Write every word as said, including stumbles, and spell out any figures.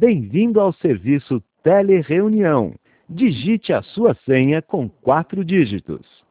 Bem-vindo ao serviço Telereunião. Digite a sua senha com quatro dígitos.